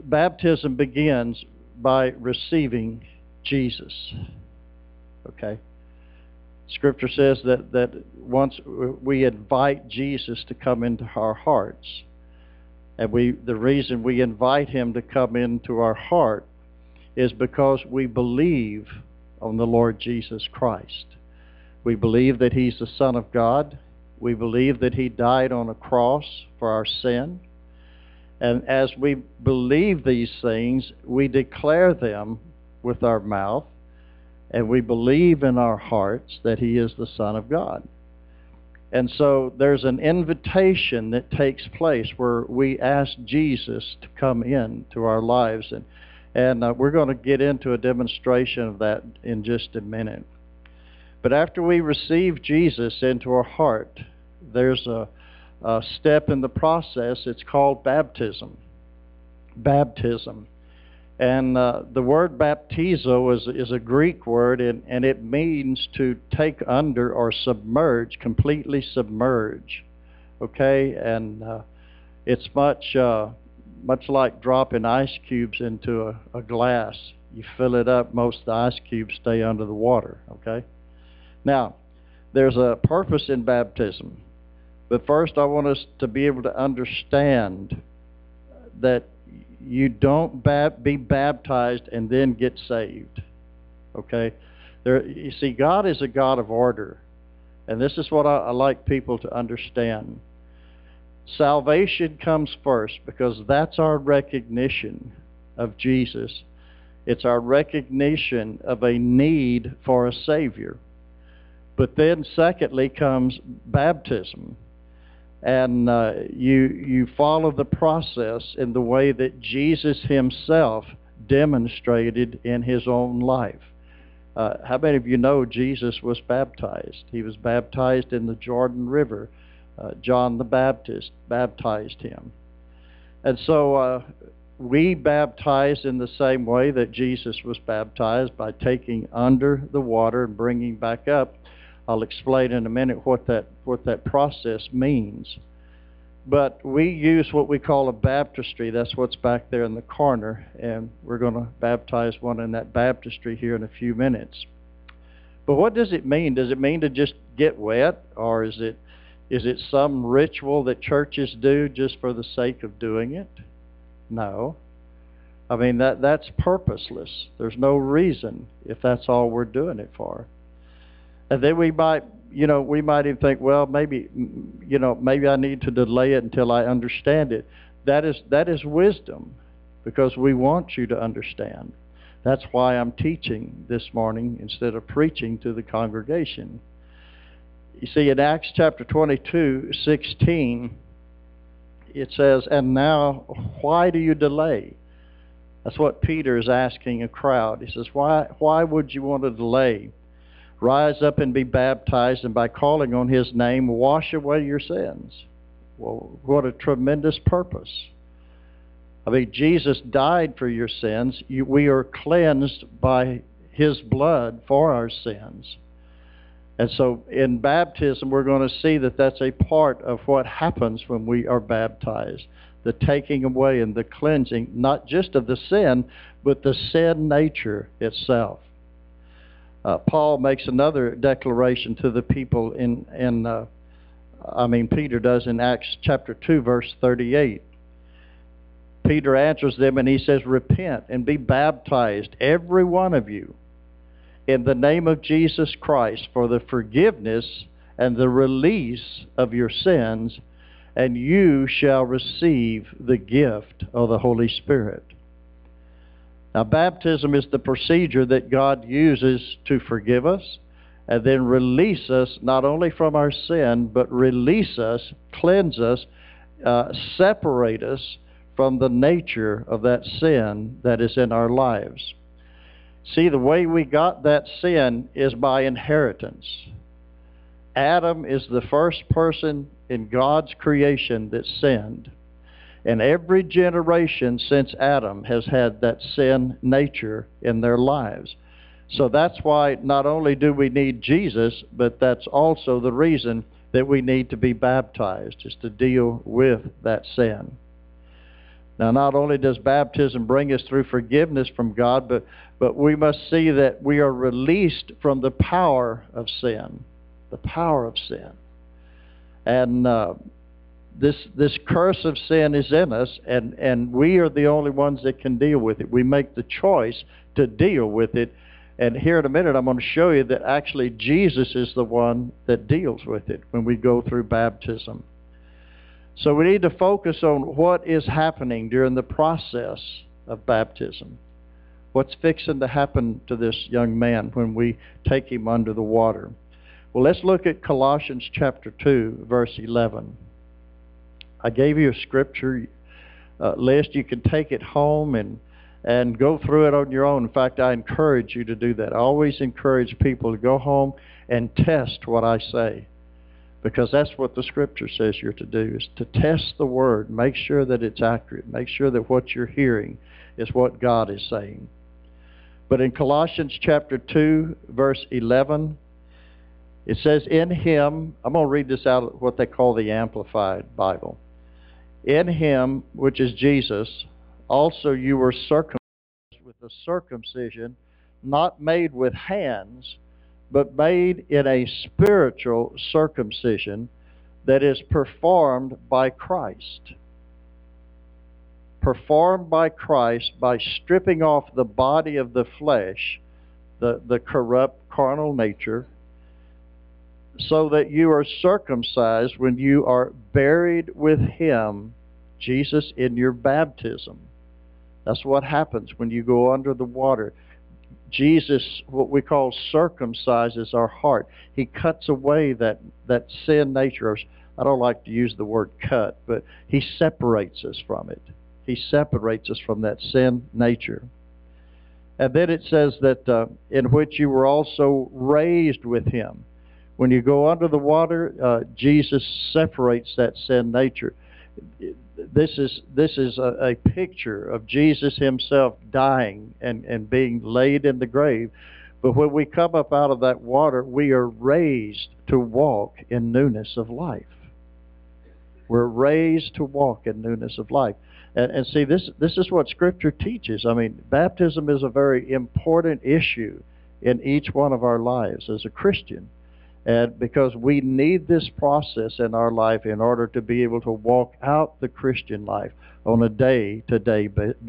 baptism begins by receiving Jesus. Okay? Scripture says that once we invite Jesus to come into our hearts, and the reason we invite him to come into our heart is because we believe on the Lord Jesus Christ. We believe that he's the Son of God. We believe that he died on a cross for our sin. And as we believe these things, we declare them with our mouth, and we believe in our hearts that he is the Son of God. And so there's an invitation that takes place where we ask Jesus to come into our lives. And we're going to get into a demonstration of that in just a minute. But after we receive Jesus into our heart, there's a step in the process. It's called baptism. Baptism. And the word baptizo is a Greek word, and it means to take under or submerge, completely submerge. Okay? And it's much like dropping ice cubes into a glass. You fill it up, most of the ice cubes stay under the water. Okay? Now, there's a purpose in baptism. But first, I want us to be able to understand that you don't be baptized and then get saved. Okay? You see, God is a God of order. And this is what I like people to understand. Salvation comes first because that's our recognition of Jesus. It's our recognition of a need for a Savior. But then secondly comes baptism. And you follow the process in the way that Jesus himself demonstrated in his own life. How many of you know Jesus was baptized? He was baptized in the Jordan River. John the Baptist baptized him. And so we baptize in the same way that Jesus was baptized, by taking under the water and bringing back up. I'll explain in a minute what that process means. But we use what we call a baptistry. That's what's back there in the corner, and we're going to baptize one in that baptistry here in a few minutes. But what does it mean? Does it mean to just get wet, or is it some ritual that churches do just for the sake of doing it? No. I mean, that's purposeless. There's no reason if that's all we're doing it for. And then we might even think, well, maybe I need to delay it until I understand it. That is wisdom, because we want you to understand. That's why I'm teaching this morning instead of preaching to the congregation. You see, in Acts chapter 22:16, it says, "And now, why do you delay?" That's what Peter is asking a crowd. He says, why would you want to delay? Rise up and be baptized, and by calling on his name, wash away your sins. Well, what a tremendous purpose. I mean, Jesus died for your sins. We are cleansed by his blood for our sins. And so in baptism, we're going to see that that's a part of what happens when we are baptized. The taking away and the cleansing, not just of the sin, but the sin nature itself. Paul makes another declaration to the people Peter does in Acts chapter 2, verse 38. Peter answers them and he says, "Repent and be baptized, every one of you, in the name of Jesus Christ, for the forgiveness and the release of your sins, and you shall receive the gift of the Holy Spirit." Now, baptism is the procedure that God uses to forgive us and then release us not only from our sin, but release us, cleanse us, separate us from the nature of that sin that is in our lives. See, the way we got that sin is by inheritance. Adam is the first person in God's creation that sinned. And every generation since Adam has had that sin nature in their lives. So that's why not only do we need Jesus, but that's also the reason that we need to be baptized, is to deal with that sin. Now, not only does baptism bring us through forgiveness from God, but we must see that we are released from the power of sin. The power of sin. And this curse of sin is in us, and we are the only ones that can deal with it. We make the choice to deal with it. And here in a minute, I'm going to show you that actually Jesus is the one that deals with it when we go through baptism. So we need to focus on what is happening during the process of baptism. What's fixing to happen to this young man when we take him under the water? Well, let's look at Colossians chapter 2, verse 11. I gave you a scripture list. You can take it home and go through it on your own. In fact, I encourage you to do that. I always encourage people to go home and test what I say, because that's what the scripture says you're to do, is to test the word. Make sure that it's accurate. Make sure that what you're hearing is what God is saying. But in Colossians chapter 2, verse 11, it says, in him, I'm going to read this out of what they call the Amplified Bible. In him, which is Jesus, also you were circumcised with a circumcision not made with hands, but made in a spiritual circumcision that is performed by Christ. Performed by Christ by stripping off the body of the flesh, the corrupt carnal nature, so that you are circumcised when you are buried with him, Jesus, in your baptism. That's what happens when you go under the water. Jesus, what we call, circumcises our heart. He cuts away that sin nature. I don't like to use the word cut, but he separates us from it. He separates us from that sin nature. And then it says that in which you were also raised with him. When you go under the water, Jesus separates that sin nature. This is a picture of Jesus himself dying and being laid in the grave. But when we come up out of that water, we are raised to walk in newness of life. We're raised to walk in newness of life. And see, this is what Scripture teaches. I mean, baptism is a very important issue in each one of our lives as a Christian. And because we need this process in our life in order to be able to walk out the Christian life on a day-to-day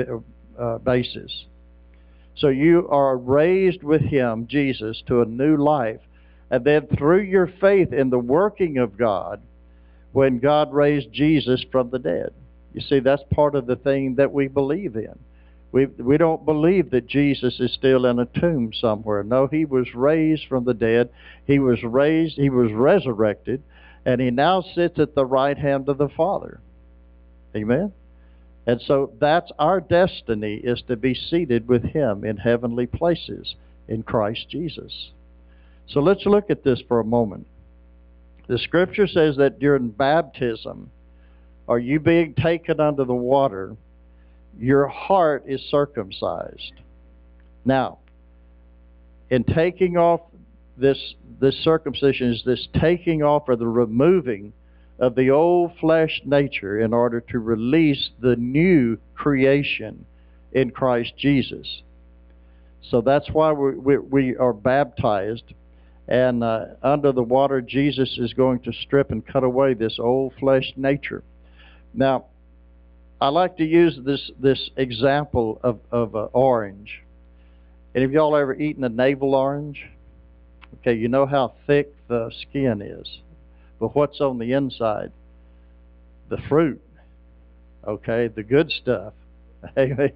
basis. So you are raised with him, Jesus, to a new life. And then through your faith in the working of God, when God raised Jesus from the dead. You see, that's part of the thing that we believe in. We don't believe that Jesus is still in a tomb somewhere. No, he was raised from the dead. He was resurrected, and he now sits at the right hand of the Father. Amen? And so that's our destiny, is to be seated with him in heavenly places in Christ Jesus. So let's look at this for a moment. The Scripture says that during baptism, are you being taken under the water, your heart is circumcised. Now, in taking off this circumcision is this taking off or the removing of the old flesh nature in order to release the new creation in Christ Jesus. So that's why we are baptized. And under the water, Jesus is going to strip and cut away this old flesh nature. Now, I like to use this example of an orange. Any of y'all ever eaten a navel orange? Okay, you know how thick the skin is. But what's on the inside? The fruit. Okay, the good stuff. Amen.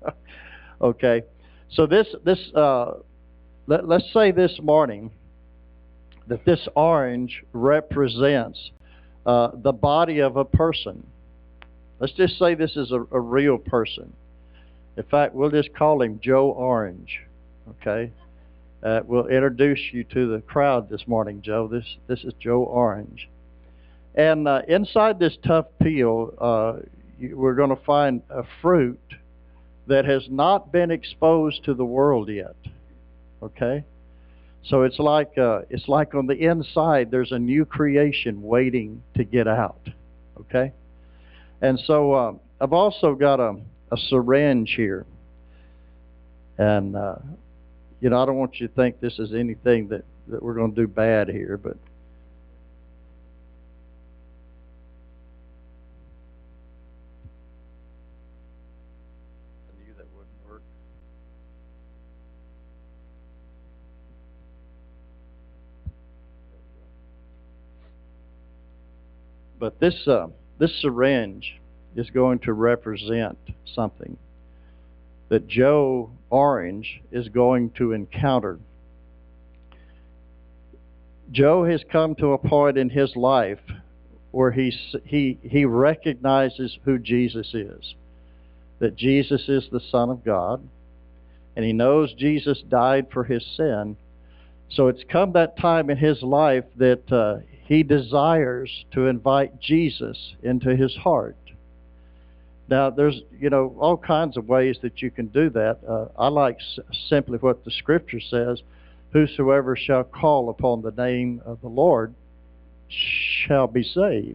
Okay, so let's say this morning that this orange represents the body of a person. Let's just say this is a real person. In fact, we'll just call him Joe Orange. Okay? We'll introduce you to the crowd this morning, Joe. This is Joe Orange. And inside this tough peel, we're going to find a fruit that has not been exposed to the world yet. Okay? So it's like on the inside there's a new creation waiting to get out. Okay? And so I've also got a syringe here. And, you know, I don't want you to think this is anything that we're going to do bad here, but I knew that wouldn't work. But this syringe is going to represent something that Joe Orange is going to encounter. Joe has come to a point in his life where he recognizes who Jesus is, that Jesus is the Son of God, and he knows Jesus died for his sin. So it's come that time in his life that he desires to invite Jesus into his heart. Now, there's, you know, all kinds of ways that you can do that. I like simply what the Scripture says, whosoever shall call upon the name of the Lord shall be saved.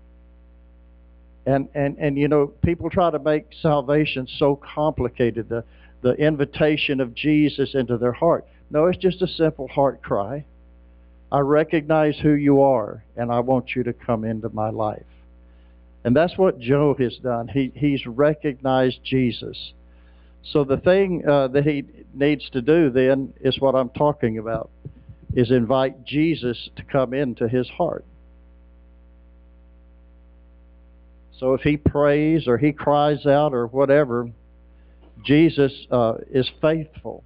And you know, people try to make salvation so complicated, the invitation of Jesus into their heart. No, it's just a simple heart cry. I recognize who you are, and I want you to come into my life. And that's what Joe has done. He's recognized Jesus. So the thing that he needs to do then is what I'm talking about, is invite Jesus to come into his heart. So if he prays or he cries out or whatever, Jesus is faithful.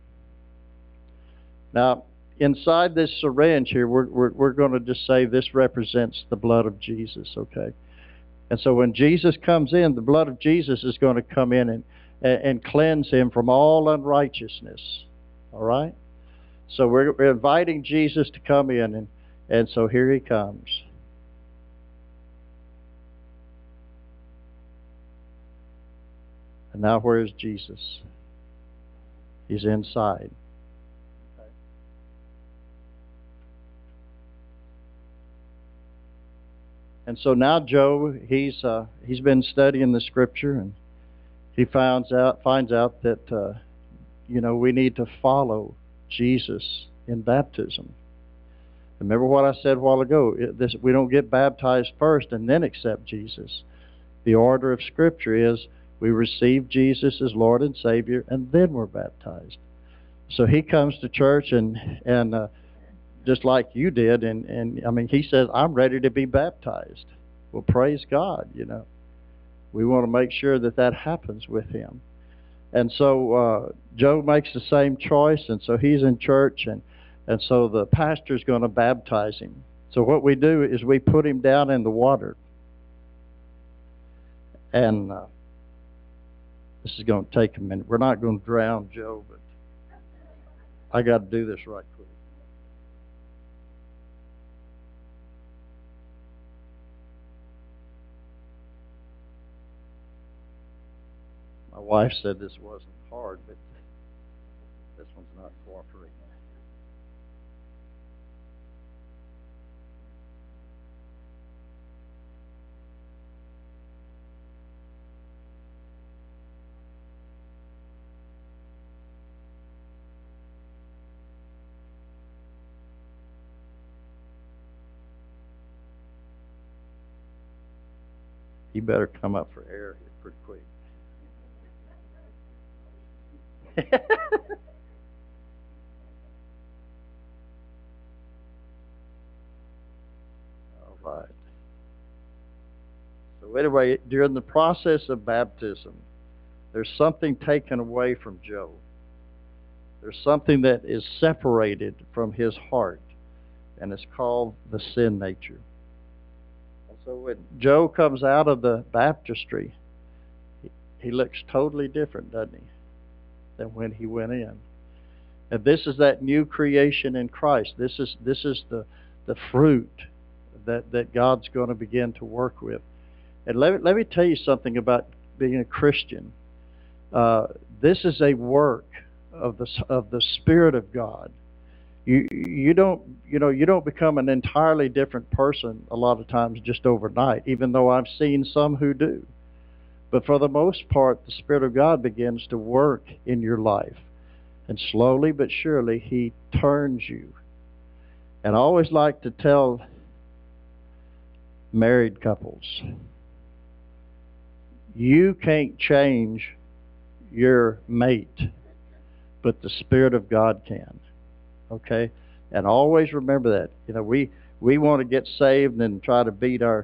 Now, inside this syringe here, we're going to just say this represents the blood of Jesus, okay? And so when Jesus comes in, the blood of Jesus is going to come in and cleanse him from all unrighteousness. All right? So we're inviting Jesus to come in, and so here he comes. And now where is Jesus? He's inside. And so now Joe, he's been studying the Scripture, and he finds out that you know, we need to follow Jesus in baptism. Remember what I said a while ago? We don't get baptized first and then accept Jesus. The order of Scripture is we receive Jesus as Lord and Savior, and then we're baptized. So he comes to church and just like you did, and I mean, he says, I'm ready to be baptized. Well, praise God, you know. We want to make sure that happens with him. And so Joe makes the same choice, and so he's in church, and so the pastor's going to baptize him. So what we do is we put him down in the water. And this is going to take a minute. We're not going to drown Joe, but I got to do this right quick. My wife said this wasn't hard, but this one's not cooperating. You better come up for air here pretty quick. All right. So anyway, during the process of baptism, there's something taken away from Joe. There's something that is separated from his heart, and it's called the sin nature. And so when Joe comes out of the baptistry, he looks totally different, doesn't he, than when he went in. And this is that new creation in Christ. This is the fruit that God's going to begin to work with. And let me tell you something about being a Christian. This is a work of the Spirit of God. You don't become an entirely different person a lot of times just overnight, even though I've seen some who do. But for the most part, the Spirit of God begins to work in your life. And slowly but surely, He turns you. And I always like to tell married couples, you can't change your mate, but the Spirit of God can. Okay? And always remember that. You know, we want to get saved and try to beat our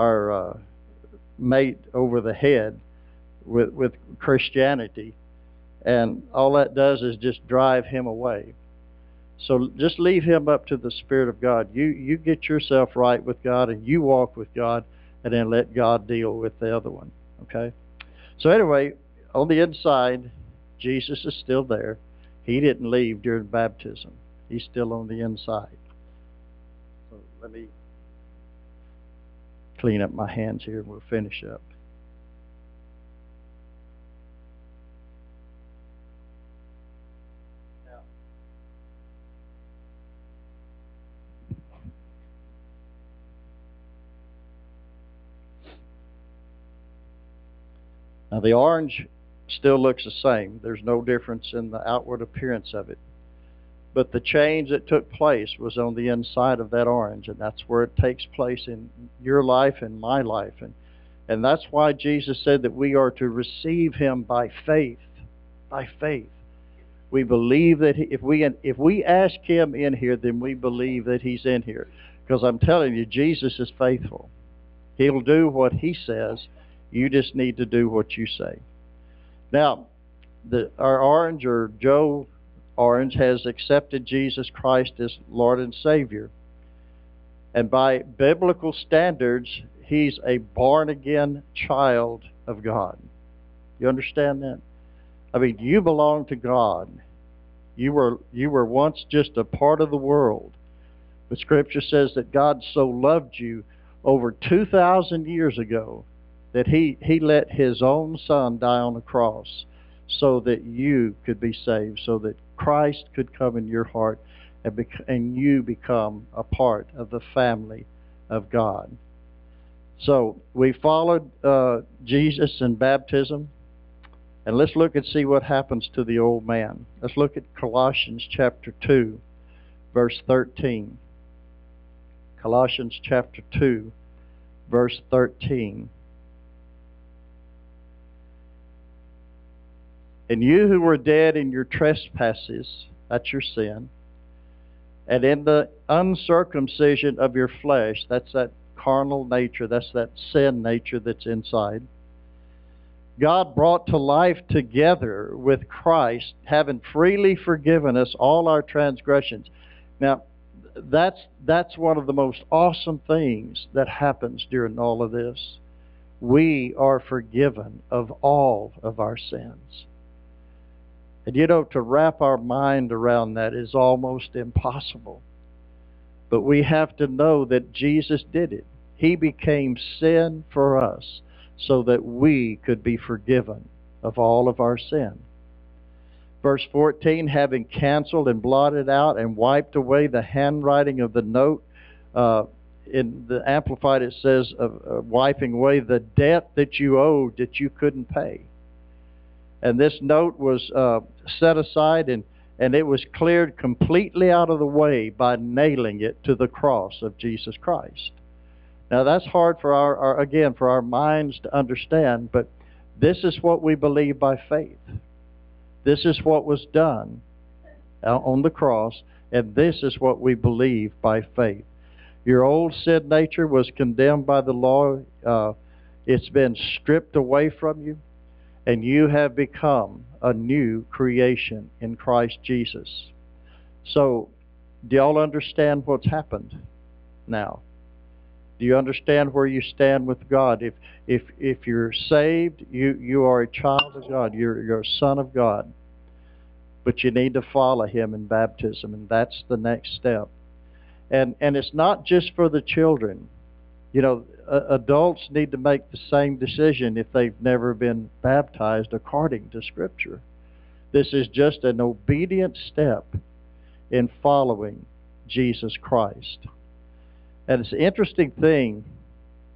mate over the head with Christianity, and all that does is just drive him away. So just leave him up to the Spirit of God. You get yourself right with God, and you walk with God, and then let God deal with the other one. Okay? So anyway, on the inside, Jesus is still there. He didn't leave during baptism. He's still on the inside. So let me clean up my hands here and we'll finish up. Now the orange still looks the same. There's no difference in the outward appearance of it. But the change that took place was on the inside of that orange, and that's where it takes place in your life and my life. And that's why Jesus said that we are to receive Him by faith. By faith. We believe that if we ask Him in here, then we believe that He's in here. Because I'm telling you, Jesus is faithful. He'll do what He says. You just need to do what you say. Now, our orange, or Joe Orange, has accepted Jesus Christ as Lord and Savior. And by biblical standards, he's a born-again child of God. You understand that? I mean, you belong to God. You were once just a part of the world. But Scripture says that God so loved you over 2,000 years ago that he let His own Son die on the cross so that you could be saved, so that Christ could come in your heart and you become a part of the family of God. So we followed Jesus in baptism, and let's look and see what happens to the old man. Let's look at Colossians chapter 2, verse 13. Colossians chapter 2, verse 13. And you who were dead in your trespasses, that's your sin, and in the uncircumcision of your flesh, that's that carnal nature, that's that sin nature that's inside, God brought to life together with Christ, having freely forgiven us all our transgressions. Now, that's one of the most awesome things that happens during all of this. We are forgiven of all of our sins. And you know, to wrap our mind around that is almost impossible. But we have to know that Jesus did it. He became sin for us so that we could be forgiven of all of our sin. Verse 14, having canceled and blotted out and wiped away the handwriting of the note. In the Amplified it says, wiping away the debt that you owed that you couldn't pay. And this note was set aside, and it was cleared completely out of the way by nailing it to the cross of Jesus Christ. Now that's hard for our minds to understand, but this is what we believe by faith. This is what was done on the cross, and this is what we believe by faith. Your old sin nature was condemned by the law. It's been stripped away from you. And you have become a new creation in Christ Jesus. So, do y'all understand what's happened now? Do you understand where you stand with God? If you're saved, you are a child of God. You're a son of God. But you need to follow Him in baptism, and that's the next step. And it's not just for the children. You know, adults need to make the same decision if they've never been baptized according to Scripture. This is just an obedient step in following Jesus Christ. And it's an interesting thing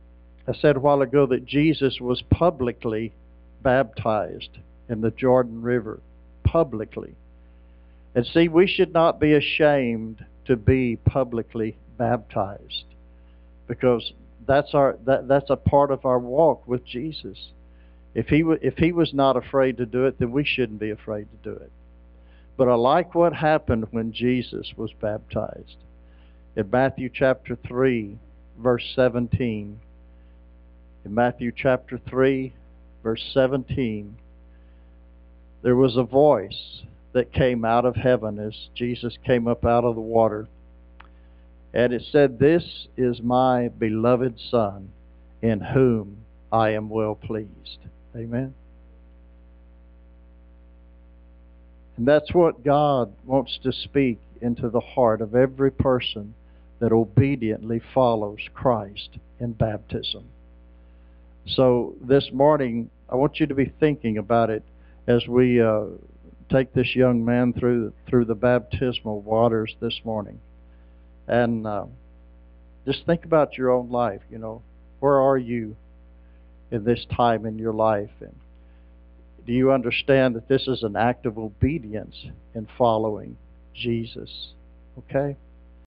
I said a while ago that Jesus was publicly baptized in the Jordan River. Publicly. And see, we should not be ashamed to be publicly baptized, because that's a part of our walk with Jesus. If he was not afraid to do it, then we shouldn't be afraid to do it. But I like what happened when Jesus was baptized. In Matthew chapter 3, verse 17. In Matthew chapter 3, verse 17, there was a voice that came out of heaven as Jesus came up out of the water. And it said, "This is my beloved Son, in whom I am well pleased." Amen. And that's what God wants to speak into the heart of every person that obediently follows Christ in baptism. So this morning, I want you to be thinking about it as we take this young man through the baptismal waters this morning. And just think about your own life. You know, where are you in this time in your life? And do you understand that this is an act of obedience in following Jesus? Okay?